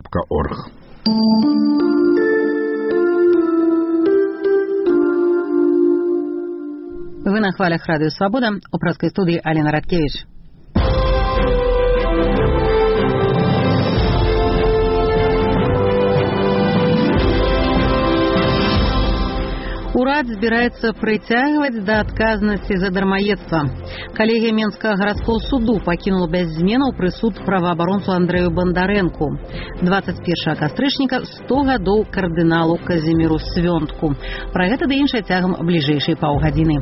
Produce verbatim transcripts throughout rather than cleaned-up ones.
крапка орг. Вы на хвалях Радио Свобода. У пражской студии Алина Радкевич. Урад збіраецца прыцягваць да адказнасці за дармаедства. Калегія Менскага гарадского суду пакінула без зменаў прысуд праваабаронцу Андрэю Бандарэнку. дваццаць першага кастрычніка сто гадоў кардыналу Казіміру Свёнтку. Пра гэта ды іншае цягам бліжэйшай паўгадзіны.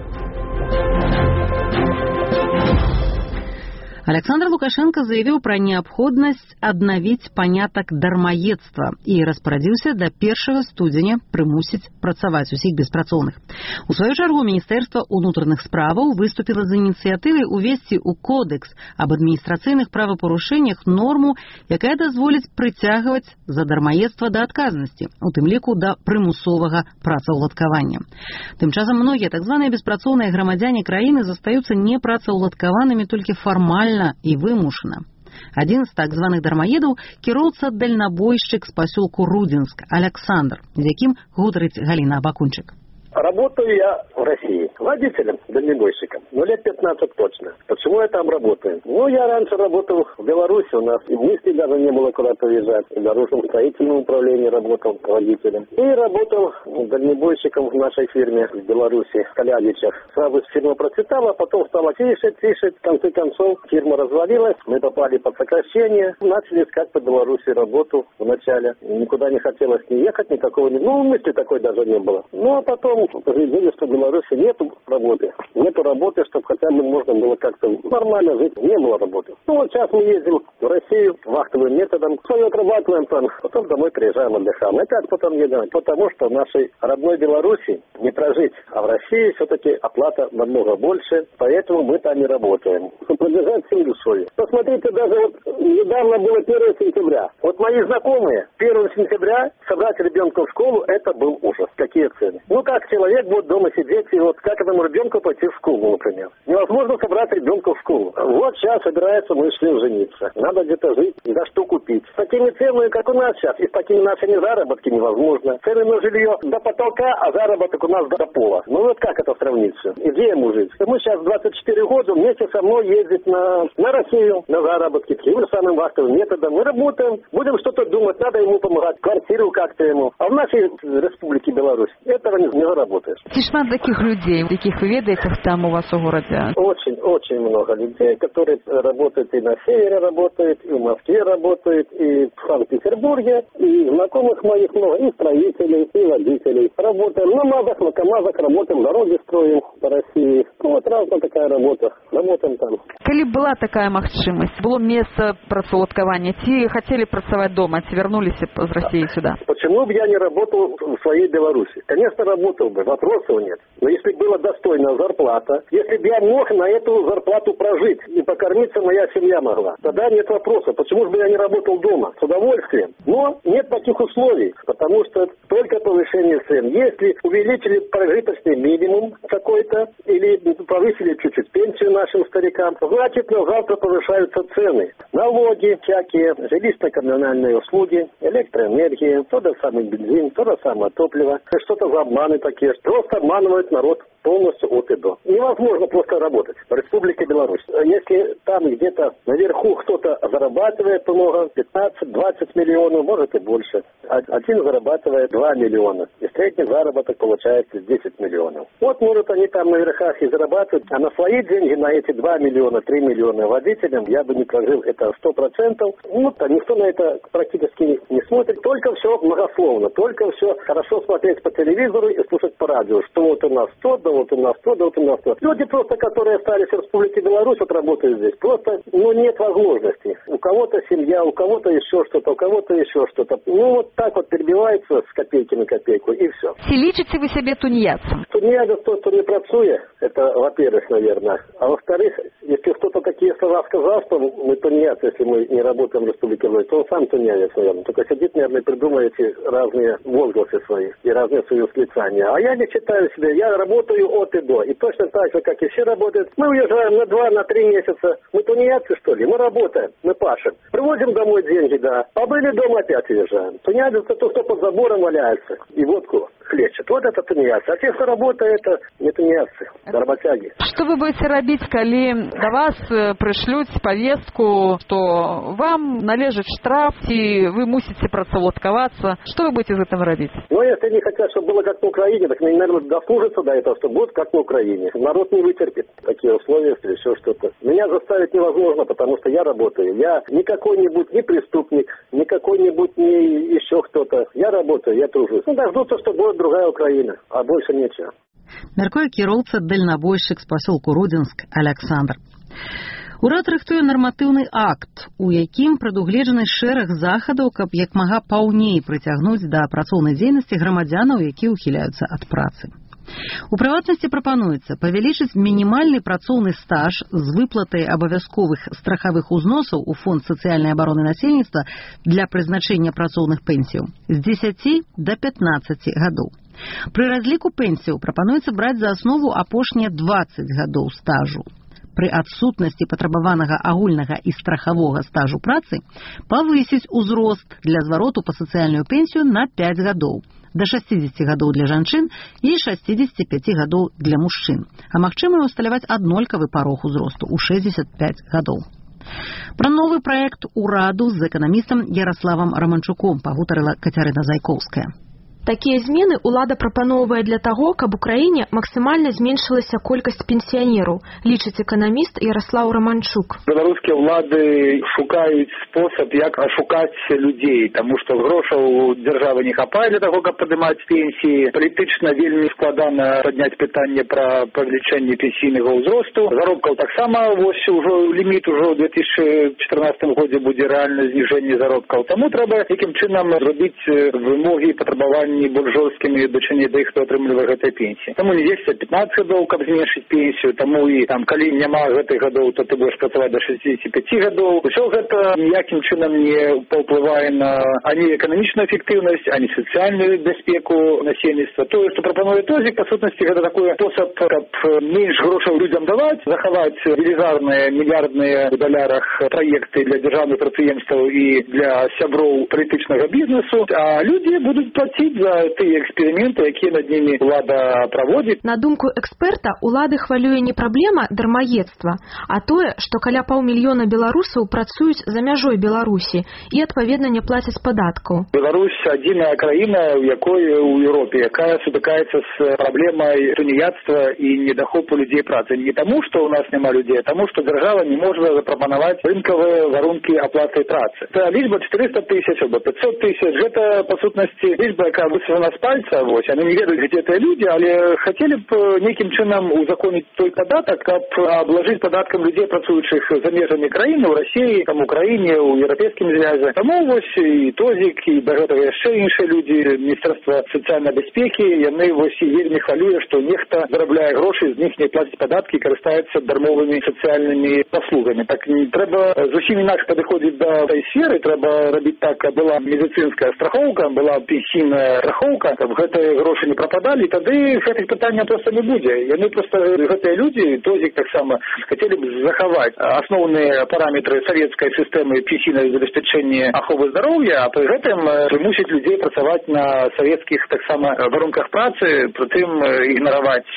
Александр Лукашенко заявил про необходимость обновить поняток дармаедства и распорядился до первого студзеня примусить працаваць усіх беспрацоўных. У свою чаргу Министерство внутренних справаў выступило за инициативой увести у кодекс об администрацыйных правопорушениях норму, якая дазволіць прыцягваць за дармаедства до отказности, у тым ліку до примусового працаўладкавання. Тым часам многие так званыя беспрацоўныя грамадзяне краіны застаюцца непрацаўладкаванымі толькі фармальна и вымушана. Один из так званых дармаедаў кіроўца дальнабойшчык з пасёлку Рудзінск Александр, з якім гутарыць Галина Абакунчык. Работаю я в России водителем, дальнобойщиком. Ну, лет пятнадцать точно. Почему я там работаю? Ну, я раньше работал в Беларуси, у нас и мысли даже не было куда-то уезжать. В дорожном строительном управлении работал водителем. И работал дальнобойщиком в нашей фирме в Беларуси, в Калядичах. Сразу фирма процветала, потом стала тишить, тишить. В конце концов, фирма развалилась, мы попали под сокращение. Начали искать по Беларуси работу вначале. Никуда не хотелось ни ехать, никакого не... Ну, мысли такой даже не было. Ну, а потом видели, что в Беларуси нету работы. Нету работы, чтобы хотя бы можно было как-то нормально жить. Не было работы. Ну вот сейчас мы ездим в Россию вахтовым методом. Свое отрабатываем там, потом домой приезжаем, отдыхаем. Опять потом едем. Потому что в нашей родной Беларуси не прожить. А в России все-таки оплата намного больше. Поэтому мы там и работаем. Поддержать всем условия. Посмотрите, даже вот недавно было первое сентября. Вот мои знакомые первого сентября собрать ребенка в школу, это был ужас. Какие цены? Ну как человек будет дома сидеть, и вот как этому ребенку пойти в школу, например. Невозможно собрать ребенка в школу. Вот сейчас собирается мы шли жениться. Надо где-то жить, за что купить. С такими ценами, как у нас сейчас, и с такими нашими заработками невозможно. Цены на жилье до потолка, а заработок у нас до пола. Ну вот как это сравнить все? И где ему жить? Мы сейчас двадцать четыре года вместе со мной ездит на, на Россию, на заработки, тем же самым вахтовым методом. Мы работаем, будем что-то думать, надо ему помогать, квартиру как-то ему. А в нашей республике Беларусь этого не, не заработаешь. Тишина таких людей, каких вы ведаете там у вас в городе? Очень, очень много людей, которые работают и на севере работают, и в Москве работают, и в Санкт-Петербурге, и знакомых моих много, и строителей, и водителей. Работаем на МАЗах, на КАМАЗах, работаем, дороги строим по России. Ну, вот разная такая работа. Работаем там. Коли была такая магчимость, было место працаўладкавання, ці хотели працаваць дома, ці вернулись из России сюда? Почему бы я не работал в своей Беларуси? Конечно, работал бы, вопросов нет. Но если бы была достойная зарплата, если бы я мог на эту зарплату прожить и покормиться моя семья могла, тогда нет вопроса. Почему бы я не работал дома? С удовольствием. Но нет таких условий, потому что только повышение цен. Если увеличили прожиточный минимум какой-то или повысили чуть-чуть пенсию нашим старикам, значит, на завтра повышаются цены. Налоги всякие, жилищно-коммунальные услуги, электроэнергия, то же самое бензин, то же самое топливо. Что-то за обманы такие. Просто обманывают народ полностью от и до. Невозможно просто работать в Республике Беларусь. Если там где-то наверху кто-то зарабатывает много, пятнадцать-двадцать миллионов, может и больше. Один зарабатывает два миллиона. И средний заработок получается десять миллионов. Вот, может, они там на верхах и зарабатывают, а на свои деньги, на эти два миллиона, три миллиона водителям, я бы не прожил это сто процентов. Ну, то никто на это практически не смотрит. Только все многословно, только все хорошо смотреть по телевизору и слушать по радио, что вот у нас то, да вот у нас то, да вот у нас то. Люди просто, которые остались в Республике Беларусь, вот работают здесь, просто, ну, нет возможности. У кого-то семья, у кого-то еще что-то, у кого-то еще что-то. Ну, вот так вот перебивается с копейки на копейку, и все. Чи лічите ви себе тунеядцем? Тунеядец тот, кто не працует, это, во-первых, наверное. А во-вторых, если кто-то такие слова сказал, что мы тунеядцы, если мы не работаем в Республике Беларусь, то он сам тунеядец, наверное. Только сидит, наверное, и придумает эти разные возгласы свои и разные свои восклицания. А я не считаю себя, я работаю от и до. И точно так же, как и все работают. Мы уезжаем на два, на три месяца. Мы тунеядцы, что ли? Мы работаем, мы пашем. Привозим домой деньги, да. Побыли дома, опять уезжаем. Тунеядцы — то, кто под забором валяется и водку хлещет. Вот это тунеядцы. А те, кто работает, это не тунеядцы, это работяги. Что вы будете робить, коли до вас пришлют повестку, что вам належит штраф, и вы мусите працаўладкавацца? Что вы будете из этого робить? Ну, если они хотят, чтобы было как на Украине, так, наверное, дослужатся до этого, что будет как на Украине. Народ не вытерпит такие условия, если еще что-то. Меня заставить невозможно, потому что я работаю. Я не какой-нибудь не преступник, не какой-нибудь не еще кто-то. Я работаю, я тружусь. Ну, дождутся, что будет другая Украина, а больше нечего. Мяркуе кіроўца дальнабойшчык з пасёлку Рудзінск Александр. Урад рыхтуе нарматыўны акт, у якім прадугледжаны шэраг захадаў, каб як мага паўней прыцягнуць да працоўнай дзейнасці грамадзянаў, якія ўхіляюцца ад працы. У прыватнасці прапануецца павялічыць мінімальны працоўны стаж з выплатай абавязковых страхавых узносаў у фонд сацыяльнай абароны насельніцтва для прызначэння працоўных пенсіяў з дзесяці да пятнаццаці гадоў. Пры разліку пенсіяў прапануецца браць за аснову апошнія дваццаць гадоў стажу. Пры адсутнасці патрабаванага агульнага і страхавога стажу працы павысіць узрост для звароту па сацыяльную пенсію на пяць гадоў, да шасцідзесяці гадоў для жанчын і шасцідзесяці пяці гадоў для мужчын, а магчыма усталяваць аднолькавы парог узросту ў шэсцьдзесят пяць гадоў. Пра новы праект ураду з эканамістам Ярославам Романчуком пагутарыла Кацярына Зайкоўская. Такія змены ўлада прапаноўвае для таго, каб у краіне максімальна зменшылася колькасць пенсіянераў, лічыць эканаміст Ярослаў Романчук. Беларускія ўлады шукаюць спосаб, як ашукаць людзей, таму што грошаў у дзяржавы не хапае для таго, каб падымаць пенсіі. Палітычна вельмі складана падняць пытанне пра павелічэнне пенсійнага ўзросту. Заробкаў таксама вось ужо ліміт ужо ў две тысячы чатырнаццатым годзе будзе рэальнае зніжэнне заробкаў. Таму трэба якім чынам зрабіць вымогі і патрабаванні не больш жорсткімі ў дачыненні да іх, хто атрымлівае гэтыя пенсіі. Таму не дзесяць, а пятнаццаць гадоў, каб зменшыць пенсію, таму і там, калі няма гэтых гадоў, то ты будзеш працаваць да шасцідзесяці пяці гадоў. Усё гэта ніякім чынам не паўплывае на ані эканамічную эфектыўнасць, ані сацыяльную бяспеку насельніцтва. Тое, што прапануе Тозік, па сутнасці, гэта такой спосаб, каб менш грошаў людзям даваць, захаваць велізарныя мільярдныя ў далярах праекты для дзяржаўных прадпрыемстваў і для сяброў палітычнага бізнесу, а людзі будуць плаціць за тыя эксперыменты, якія над ними ўлада праводзіць. На думку эксперта, улады хвалюе не праблема дармаедства, а тое, што каля паўмільёна беларусаў працуюць за мяжой Беларусі і адпаведна не плацяць падаткаў. Беларусь адзіная краіна, у якой у Еўропе, якая сутыкаецца з праблемай тунеядства і недахопу людзей працы. Не таму, што ў нас няма людзей, а таму, што дзяржава не можа запрапанаваць рынкавыя варункі аплаты працы. Это лічба четыреста тысяч або пятьсот тысяч, гэта па сутнасці лічба, якая высвана з пальца, вось, яны не ведаюць, где это люди, але хацелі б нейкім чынам узаконіць той падатак, каб аблажыць падаткам людзей, працуючых за межамі краіны, ў Расіі, там, Украіне, у Еўрапейскім звязе. Таму вось і Тозік, і да гэтага яшчэ іншыя людзі, Міністэрства сацыяльнай бяспекі, яны вось і вельмі хвалюе, што нехта зарабляе грошы, з них не плаціць падаткі, карыстаецца дармовымі сацыяльнымі паслугамі. Так трэба зусім інакш падыходзіць да той сферы, трэба рабіць так, каб была медыцынская страхоўка, была пенсійная страхоўка, каб гэтыя грошы не прападалі, тады гэтых пытанняў проста не будзе. Яны проста, гэтыя людзі, Тозік таксама, хацелі б захаваць асноўныя параметры савецкай сістэмы пенсійнага забеспячэння аховы здароўя, а пры гэтым прымусіць людзей працаваць на савецкіх таксама варунках працы, прытым ігнараваць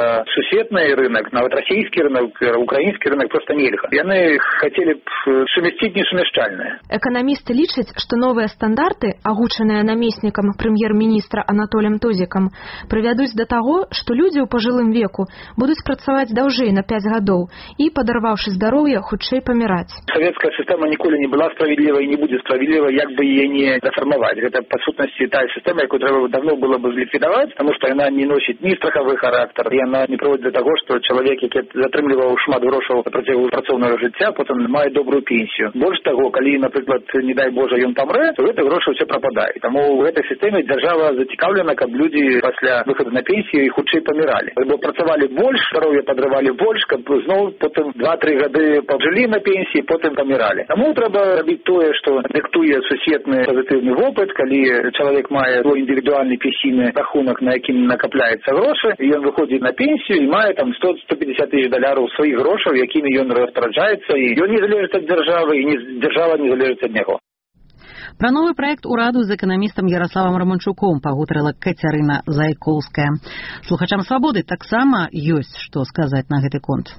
суседны рынок, нават расійскі рынок, украінскі рынок проста нельга. Яны хацелі б сумясціць несумяшчальнае. Эканамісты лічаць, што новыя стандарты, агучаныя намеснікам прэм'ер-міністра Анатолем Тозікам, прывядуць да таго, што людзі ў пажылым веку будуць працаваць даўжэй на пяць гадоў і, падарваўшы здароўе, хутчэй паміраць. Савецкая сістэма ніколі не была справядлівай і не будзе справядлівай, як бы яе не дэфармаваць. Гэта, па сутнасці, тая сістэма, якую трэба давно было бы зліквідаваць, таму што яна не носіць ні страхавы характар, яна не прыводзіць да таго, што чалавек, які затрымліваў шмат грошаў на працягу працоўнага жыцця, потым мае добрую пенсію. Больш таго, калі, напрыклад, не дай Божа, ён памрэ, то гэта грошы ўсе прападаюць. Таму ў гэтай сістэме дзяржава держава зацікаўлена, каб людзі пасля выхаду на пенсію і хутчэй паміралі. Бо працавалі больш, здароўе падрывалі больш, каб зноў потым два-тры гады пажылі на пенсіі, потым паміралі. Таму трэба рабіць тое, што дыктуе сусветны пазітыўны вопыт, калі чалавек мае свой індывідуальны пенсійны рахунак, на якім накапляецца грошы, і ён выходзіць на пенсію і мае там сто - сто пятьдесят тысяч даляраў сваіх грошаў, якімі ён распараджаецца, і ён не залежыць ад дзяржавы, і не, дзяржава не залежыць ад яго. Пра новы праект ураду з эканамістам Ярославам Романчуком пагутарыла Кацярына Зайкоўская. Слухачам «Свабоды» таксама ёсць што сказаць на гэты конт.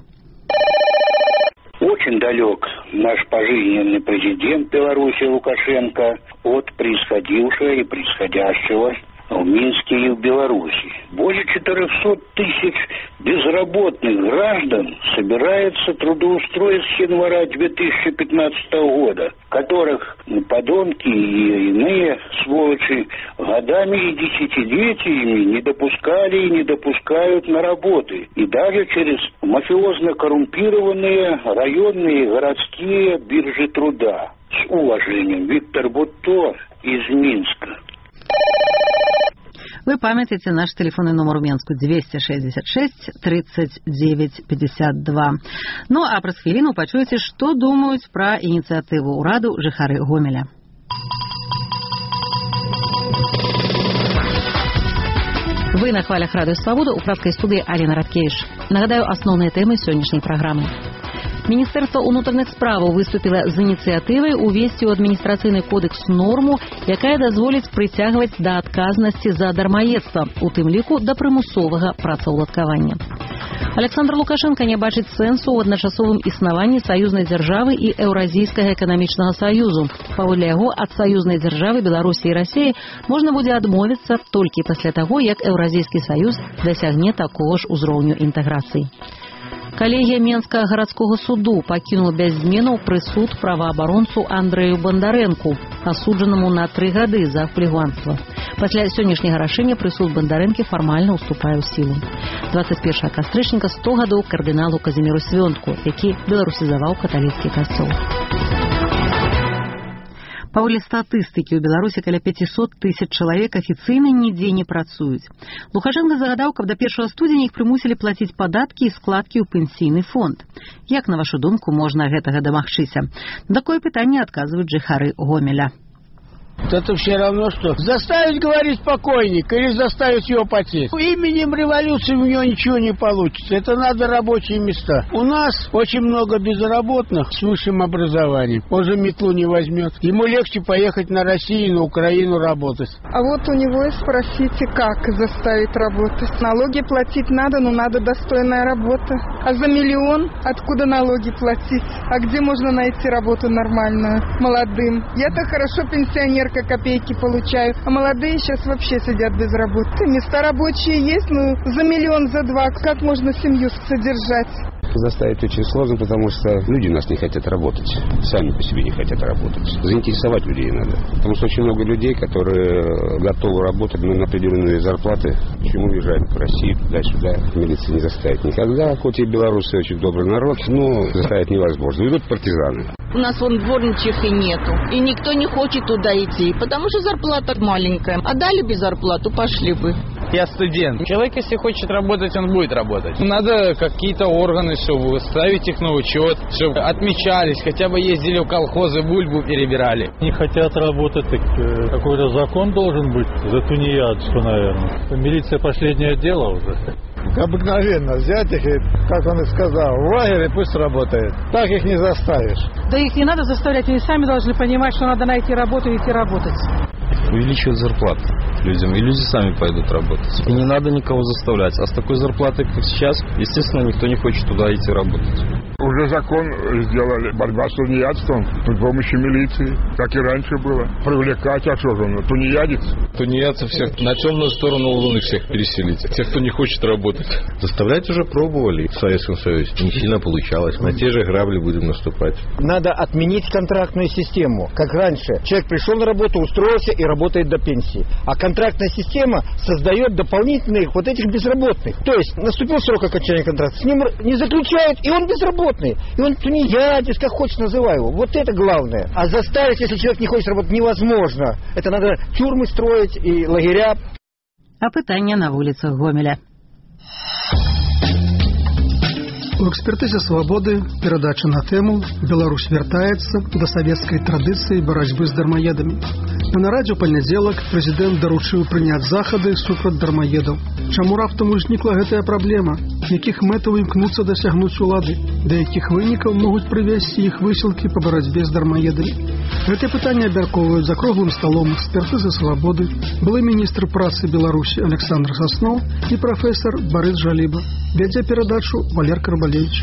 Очень далек наш пожизненный президент Беларуси Лукашенко от происходившего и происходящего в Минске и в Беларуси. Более четырехсот тысяч безработных граждан собирается трудоустроить с января две тысячи пятнадцатого года, которых подонки и иные сволочи годами и десятилетиями не допускали и не допускают на работы. И даже через мафиозно коррумпированные районные и городские биржи труда. С уважением, Виктор Бутто из Минска. Вы памятаете наш телефонный номер в Минску двести шестьдесят шесть тридцать девять пятьдесят два. Ну а праз хвіліну пачуеце, што думаюць пра ініцыятыву ўраду жыхары Гомеля. Вы на хвалях Радио Свобода, у прадскай студыі Алена Радкевич. Нагадаю асноўныя тэмы сённяшняй праграмы. Міністэрства ўнутраных справаў выступіла з ініцыятывай увесці ў адміністрацыйны кодекс норму, якая дазволіць прыцягваць да адказнасці за дармаедства, у тым ліку да прымусовага працаўладкавання. Александр Лукашенко не бачыць сэнсу ў адначасовым існаванні саюзнай дзяржавы і Еўразійскага эканамічнага саюзу. Паводле яго, ад саюзнай дзяржавы Беларусі і Расіі можна будзе адмовіцца толькі пасля таго, як Еўразійскі саюз дасягне такога ж узроўню інтэграцыі. Калегія Менскага гарадскога суду пакінула без зменаў прысуд праваабаронцу Андрэю Бандарэнку, асуджанаму на тры гады за хуліганства. Пасля сённяшняга рашэння прысуд Бандарэнкі фармальна ўступае ў сілу. двадцать первого кастрычніка сто гадоў кардыналу Казіміру Свёнтку, які беларусізаваў каталіцкі касцёл. Паводле статыстыкі, у Беларусі каля пятьсот тысяч чалавек афіцыйна нідзе не працуюць. Лукашенко загадаў, каб да першага студзеня іх прымусілі плаціць падаткі і складкі ў пенсійны фонд. Як, на вашу думку, можна гэтага дамагчыся? На такое пытанне адказваюць жыхары Гомеля. Это все равно, что заставить говорить покойника или заставить его потеть. Именем революции у него ничего не получится. Это надо рабочие места. У нас очень много безработных с высшим образованием. Он же метлу не возьмет. Ему легче поехать на Россию, на Украину работать. А вот у него и спросите, как заставить работать. Налоги платить надо, но надо достойная работа. А за миллион откуда налоги платить? А где можно найти работу нормальную молодым? Я-то хорошо пенсионер, копейки получаю, а молодые сейчас вообще сидят без работы. Места рабочие есть, но за миллион, за два, как можно семью содержать? Заставить очень сложно, потому что люди у нас не хотят работать. Сами по себе не хотят работать. Заинтересовать людей надо. Потому что очень много людей, которые готовы работать, но на определенные зарплаты. Почему уезжают в Россию, туда-сюда. Милиция не заставит никогда. Хоть и белорусы очень добрый народ, но заставить невозможно. Идут партизаны. У нас вон дворничих и нету. И никто не хочет туда идти, потому что зарплата маленькая. А дали бы зарплату, пошли бы. Я студент. Человек, если хочет работать, он будет работать. Надо какие-то органы, чтобы ставить их на учет, чтобы отмечались, хотя бы ездили в колхозы, бульбу перебирали. Не хотят работать, так какой-то закон должен быть за тунеядство, наверное. Милиция последнее дело уже. Обыкновенно взять их, и, как он и сказал, в лагере пусть работает. Так их не заставишь. Да их не надо заставлять, они сами должны понимать, что надо найти работу и идти работать. Увеличивать зарплату людям, и люди сами пойдут работать. И не надо никого заставлять. А с такой зарплатой, как сейчас, естественно, никто не хочет туда идти работать. Уже закон сделали, борьба с тунеядством при помощи милиции, как и раньше было. Привлекать, а что же он, тунеядец? Тунеядцев всех на темную сторону Луны всех переселить. Тех, кто не хочет работать. Заставлять уже пробовали в Советском Союзе. Не сильно получалось. На те же грабли будем наступать. Надо отменить контрактную систему. Как раньше. Человек пришел на работу, устроился и работает до пенсии. А контракт контрактная система создает дополнительных вот этих безработных. То есть наступил срок окончания контракта, с ним не заключают, и он безработный. И он тунеядец, как хочешь называй его. Вот это главное. А заставить, если человек не хочет работать, невозможно. Это надо тюрьмы строить и лагеря. Апытання на вулицах Гомеля. У экспертызе «Свободы» передача на тему «Беларусь вертается до советской традиции борьбы с дармоедами». На радио понеделок президент доручил принять заходы супраць дармоедов. Чаму раптам узнікла гэтая праблема? Якіх мэтаў імкнуцца дасягнуць улады? Да якіх вынікаў могуць прывесці іх высілкі по барацьбе з дармоедамі? Гэтае пытанне абмяркоўваюць за круглым сталом экспертызы «Свободы» былы міністр працы Беларусі Александр Соснов і прафесор Борис Жаліба. Вядзе перадачу Валер Карбалевич.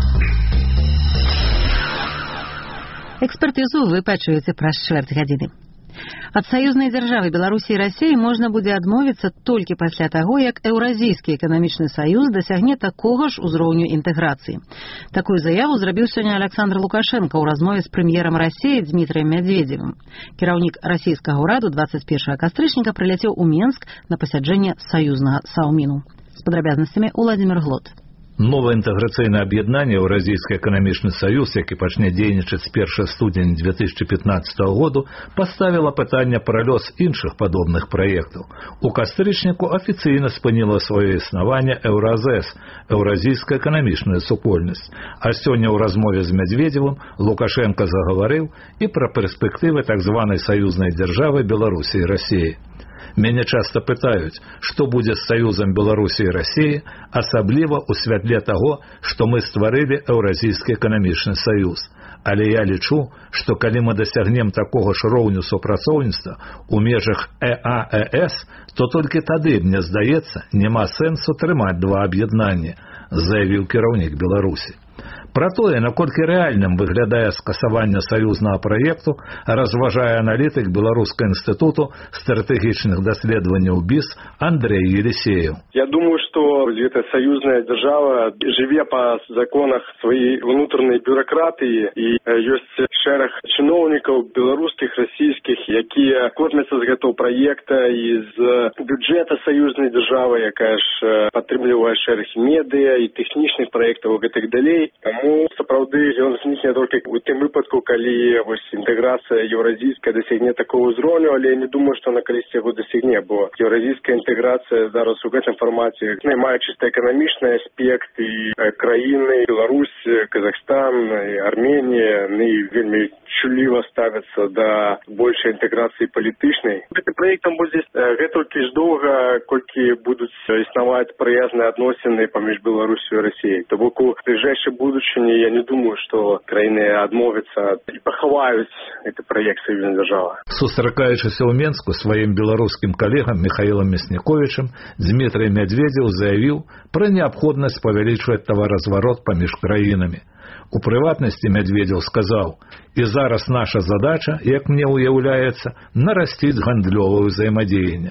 Экспертызу вы пачуеце праз чвэрць гадзіны. Ад саюзнай дзяржавы Беларусі і Расіі можна будзе адмовіцца толькі пасля таго, як Еўразійскі эканамічны саюз дасягне такога ж узроўню інтэграцыі. Такую заяву зрабіў сёння Александр Лукашенко ў размове з прэм'ерам Расіі Дмітрыем Мядзведзевым. Кіраўнік расійскага ўраду двадцать первого кастрычніка прыляцеў у Менск на пасяджэнне саюзнага саўміну. З падрабязнасцямі Уладзімір Глот. Новае інтэграцыйнае аб'яднанне Еўразійскі эканамічны саюз, які пачне дзейнічаць з першага студзеня две тысячи пятнадцатого году, паставіла пытанне пра лёс іншых падобных праектаў. У кастрычніку афіцыйна спыніла сваё існаванне Еўразэс, Еўразійская эканамічная супольнасць. А сёння ў размове з Мядзведзевым Лукашенко загаварыў і пра перспектывы так званай саюзнай дзяржавы Беларусі і Расіі. Мяне часта пытаюць, што будзе з саюзам Беларусі і Расіі, асабліва ў святле таго, што мы стварылі Еўразійскі эканамічны саюз. Але я лічу, што калі мы дасягнем такога ж роўню супрацоўніцтва ў межах ЭАЭС, то толькі тады, мне здаецца, няма сэнсу трымаць два аб'яднання, заявіў кіраўнік Беларусі. Пра тое, наколькі рэальным выглядае скасаванне саюзнага праекту, разважае аналітык Беларускага інстытуту стратэгічных даследаванняў БІС Андрей Елисеев. Я думаю, что эта союзная держава живе по законах своей внутренней бюрократии, и есть шерах чиновников белорусских, российских, якія кормятся з гэтага проекта из бюджета союзной державы, якая ж падтрымлівае шэраг медыа и технічных проектов и так далее. Тому сапраўды ён знікне толькі у тым выпадку, калі вось інтэграцыя еўразійская дасягне такого ўзроўню, але я не думаю, што на калісьці яго дасягне, бо еўразійская інтэграцыя зараз у гэтым фармаце мае чыста эканамічны аспект, і краіны Беларусь, Казахстан, і Арменія, ну, і вельмі чуліва ставяцца да большай інтэграцыі палітычнай. Гэты праект там будзе гэта толькі ж доўга, колькі будуць існаваць прыязныя адносіны паміж Беларусю і Расіяй. То бок у бліжэйшай будучыні я не думаю, што краіны адмовяцца і пахаваюць гэты праект саюзная дзяржава. Сустракаючыся ў Менску сваім беларускім калегам Михаилом Мясніковічам, Дмітрый Мядзведзеў заявіў пра неабходнасць павялічваць таваразварот паміж краінамі. У прыватнасці Мядзведзеў сказаў: «І зараз наша задача, як мне уяўляецца, нарасціць гандлёвае ўзаемадзеянне».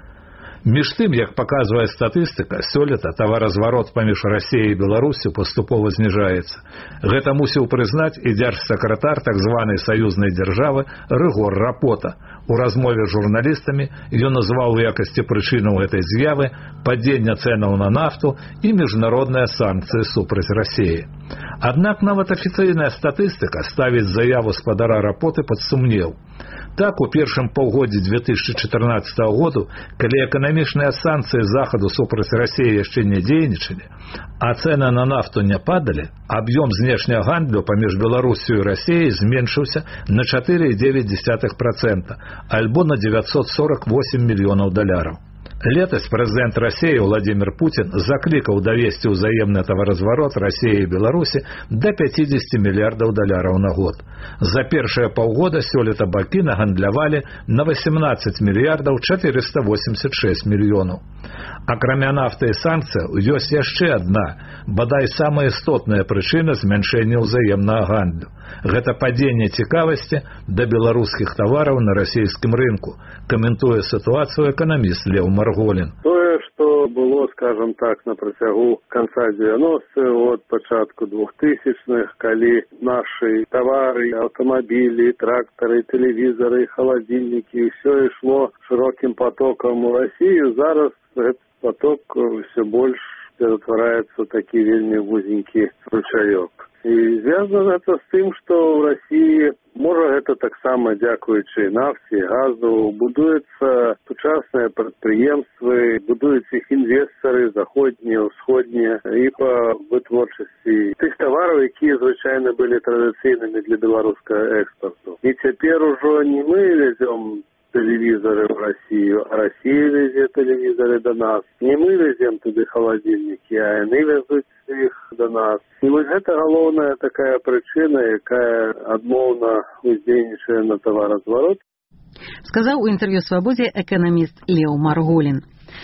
Між тым, як паказвае статыстыка, сёлета таваразварот паміж Расіяй і Беларусю паступова зніжаецца. Гэта мусіў прызнаць і дзяржсакратар так званай саюзнай дзяржавы Рыгор Рапота. У размове з журналістамі ён назваў у якасці прычынаў гэтай з'явы падзення цэнаў на нафту і міжнародныя санкцыі супраць Расіі. Аднак нават афіцыйная статыстыка ставіць заяву спадара Рапоты пад сумнеў. Так, у першым паўгоддзі две тысячи чатырнаццатого году, калі эканамічныя санкцыі захаду супраць Расіі яшчэ не дзейнічалі, а цэны на нафту не падалі, аб'ём знешняга гандлю паміж Беларусю і Расіяй зменшыўся на чатыры і дзевяць дзесятых працэнта, альбо на девятьсот сорок восемь мільёнаў даляраў. Летась прэзідэнт Расіі Владимир Путин заклікаў давесці ўзаемны таваразварот Расіі і Беларусі да пятидесяти мільярдаў даляраў на год. За першае паўгода сёлета бакі нагандлявалі на восемнадцать мільярдаў четыреста восемьдесят шесть мільёнаў. Акрамя нафты і санкцыяў ёсць яшчэ адна, бадай самая істотная прычына змяншэння ўзаемнага гандлю. Гэта падзенне цікавасці да беларускіх тавараў на расійскім рынку, каментуе сітуацыю эканаміст Леў Марголін. Тое, што что было, скажем так, на працягу конца девяностых, от початку двухтысячных, калі наши товары, автомобили, тракторы, телевизоры, холодильники, все шло широким потоком в Россию. Зараз этот поток все больше ператвараецца ў такі вельмі вузенькі ручаёк. І звязана это з тым, што ў Расіі, можа гэта таксама дзякуючы нафце, газу, будуюцца сучасныя прадпрыемствы, будуюць іх інвестары заходнія, ўсходнія, і па вытворчасці тых тавараў, якія звычайна былі традыцыйнымі для беларускага экспарту. І цяпер ужо не мы везём телевизоры в Россию, а Россия везет телевизоры до нас. Не мы везем туда холодильники, а они везут их до нас. И вот это головная такая причина, якая адмоўна уздзейнічае на товарозварот. Сказаў у інтэрв'ю «Свабодзе» эканаміст Леў Марголін.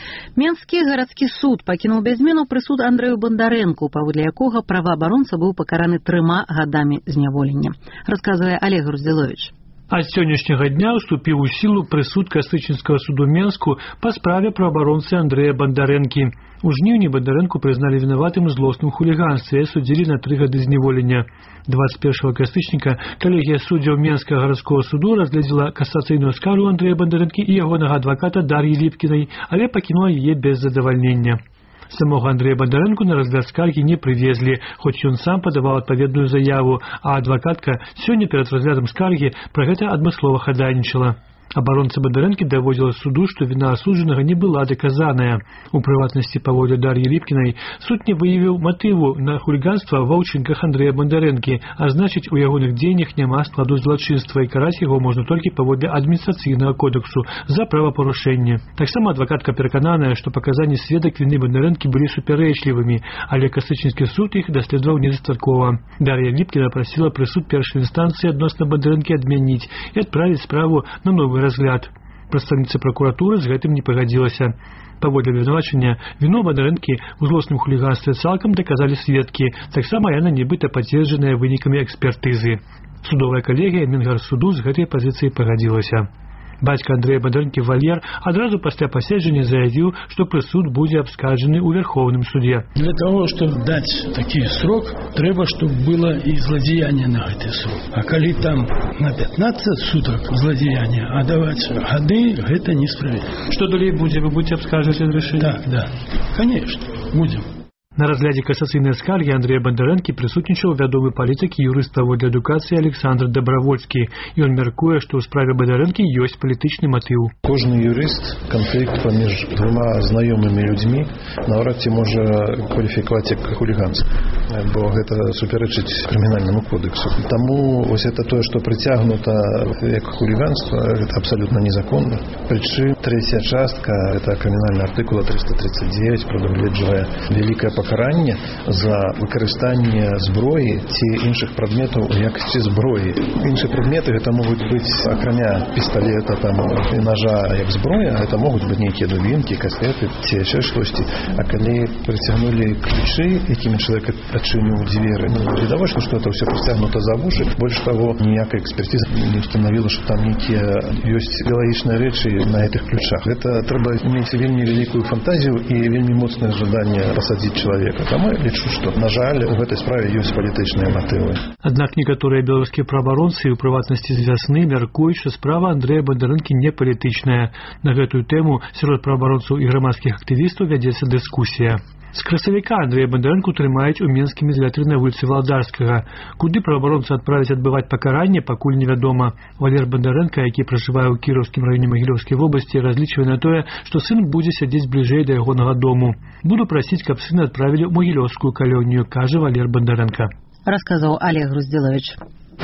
Менскі гарадскі суд пакінуў без зменаў прысуд Андрэю Бандарэнку, паводле якога праваабаронца быў пакараны трыма гадамі зняволення. Расказвае Олег Груздзіловіч. Ад сённяшняга дня уступіў у сілу прысуд Кастрычніцкага суду Менску па справе праваабаронцы Андрэя Бандарэнкі. У жніўні Бандарэнку прызналі вінаватым у злосным хуліганстве і асудзілі на тры гады зняволення. двадцать первого кастрычніка калегія суддзяў Менскага гарадскога суду разгледзела касацыйную скаргу Андрэя Бандарэнкі і ягонага адваката Дар'і Ліпкінай, але пакінула яе без задавальнення. Самого Андрэя Бандарэнку на разгляд скаргі не прывезлі, хоць ён сам падаваў адпаведную заяву, а адвакатка сёння перад разглядам скаргі пра гэта адмыслова хадайнічала. Абаронца Бандарэнкі даводзіла суду, што віна асуджанага не была даказаная. У прыватнасці, паводле Дар'і Ліпкінай, суд не выявіў матыву на хуліганства ва ўчынках Андрэя Бандарэнкі, а значыць, у ягоных дзеяннях няма складу злачынства і караць яго можна толькі паводле адміністрацыйнага кодексу за правапарушэнне. Таксама адвакатка перакананая, што паказанні сведак віны Бандарэнкі былі супярэчлівымі, але Кастрычніцкі суд іх даследаваў недастаткова. Дар'я Ліпкіна прасіла прысуд першай інстанцыі адносна Бандарэнкі адмяніць і адправіць справу на новы разгляд. Прадстаўніца пракуратуры з гэтым не пагадзілася. Паводле абвінавачання, віну Бандарэнкі ў злосным хуліганстве цалкам даказалі сведкі, таксама яна нібыта пацверджаная вынікамі экспертызы. Судовая калегія Менгарсуду з гэтай пазіцыі пагадзілася. Бацька Андрэя Бандарэнкі Валер адразу пасля паседжання заявіў, што прысуд будзе абскарджаны ў Верховным суде. Для того, чтобы дать такі срок, трэба, чтобы было і злодеяние на гэты срок. А калі там на пятнадцать суток злодеяние, а даваць гады, гэта несправедліва. Што далей будзе? Вы будете абскарджваць это рашэнне? Так, да. Конечно, будем. На разглядзе касацыйнай скаргі Андрэя Бандарэнкі прысутнічаў вядомы палітык і юрыст паводле адукацыі Александр Добравольскі. Ён мяркуе, што ў справе Бандарэнкі ёсць палітычны матыў. Кожны юрыст канфлікт паміж двума знаёмымі людзьмі наўрад ці можа кваліфікаваць як хуліганство, бо гэта супярэчыць крымінальнаму кодексу. Таму вось это тое, што прыцягнута як хуліганство, гэта абсалютна незаконна. Прычым трэцяя частка гэта крымінальнага артыкула триста тридцать девять прадугледжвае вялікае пакаранне за выкарыстанне зброі ці іншых прадметаў у якасці зброі. Іншыя прадметы гэта могуць быць акрамя пісталета там і ножа як зброя, гэта могуць быць нейкія дубінкі, кастеты ці яшчэ штосьці. А калі прыцягнулі ключы, якімі чалавек адчыніў дзверы, ну, відавочна, што это ўсё прыцягнута за вушы. Больш таго, ніякая экспертыза не установіла, што там нейкія ёсць біялагічныя рэчы на гэтых ключах. Гэта трэба мець вельмі вялікую фантазію і вельмі моцнае жаданне пасадзіць чалавека. Таму я лічу, што, на жаль, у гэтай справе ёсць палітычныя матывы. Аднак некаторыя беларускія праваабаронцы, у прыватнасці з вясны, мяркуюць, што справа Андрэя Бандарэнкі не палітычная. На гэтую тэму сярод праваабаронцаў і грамадскіх актывістаў вядзецца дыскусія. З красавіка Андрэя Бандарэнку трымаюць у Менскім ізаляторы на вуліцы Валдарскага. Куды праваабаронцы адправяць адбываць пакаранне, пакуль невядома. Валер Бандарэнка, які пражывае ў Кіроўскім раёне Магілёўскай вобласці, разлічвае на тое, што сын будзе сядзець бліжэй да ягонага дому. Буду прасіць, каб сына адправілі ў Магілёўскую калонію, кажа Валер Бандарэнка. Расказаў Олег Груздзіловіч.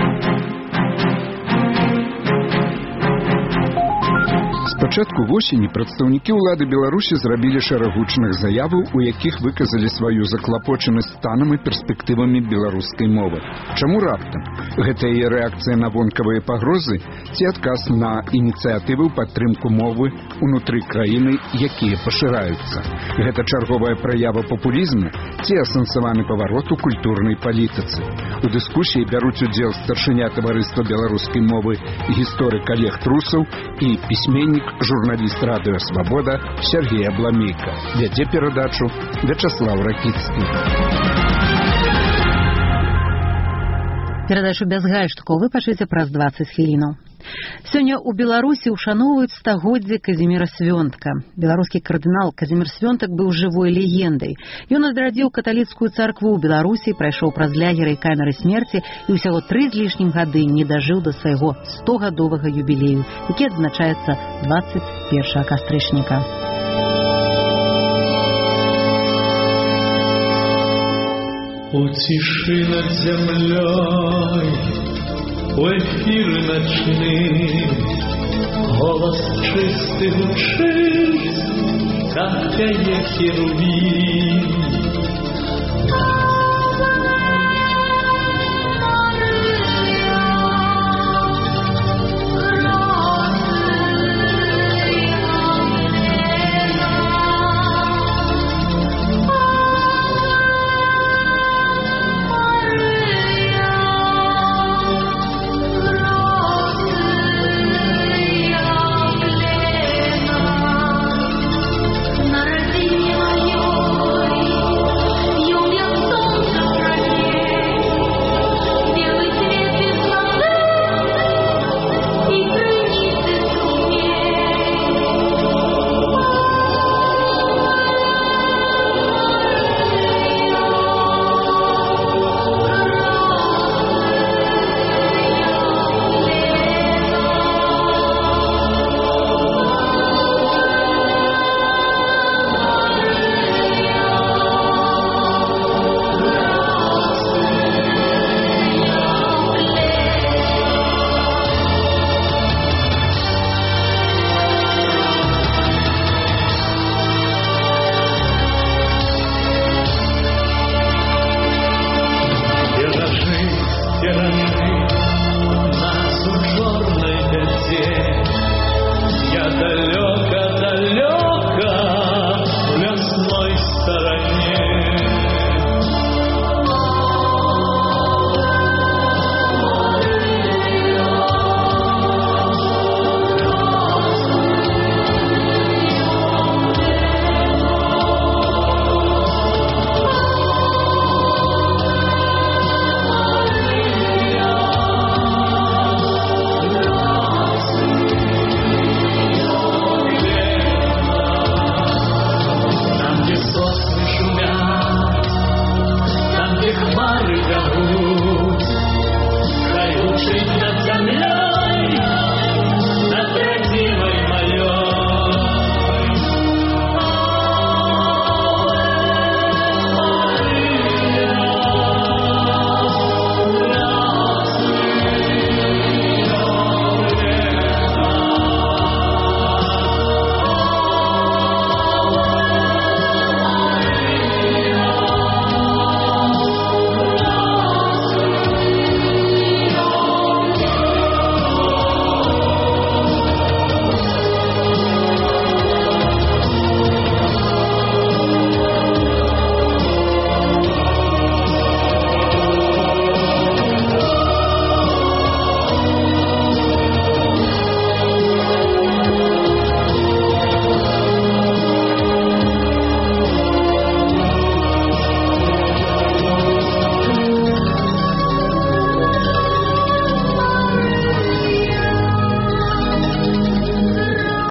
З пачатку восені прадстаўнікі ўлады Беларусі зрабілі шэраг гучных заяваў, у якіх выказалі сваю заклапочанасць станам і перспектывамі беларускай мовы. Чаму раптам? Гэта яе рэакцыя на вонкавыя пагрозы ці адказ на ініцыятывы ў падтрымку мовы ўнутры краіны, якія пашыраюцца? Гэта чарговая праява папулізму ці асэнсаваны паварот у культурнай палітыцы? У дыскусіі бяруць удзел старшыня таварыства беларускай мовы, гісторык Олег Трусаў і пісьменнік журналіст радыё «Свабода» Сергей Абламейка. Вядзе перадачу Вячаслав Ракіцкі. Перадачу без гайштукаў вы пачуеце праз дваццаць хвілінаў. Сёння ў Беларусі ўшаноўваюць стагоддзе Казіміра Свёнтка. Беларускі кардынал Казімір Свёнтак быў жывой легендай. Ён адрадзіў каталіцкую царкву ў Беларусі, прайшоў праз лягеры і камеры смерці і ўсяго тры з лішнім гады не дажыў да свайго стогадовага юбілею, які адзначаецца дваццаць першага кастрычніка. У тиши над землей, у эфир ночный, голос чистый звучит, как пение херувим.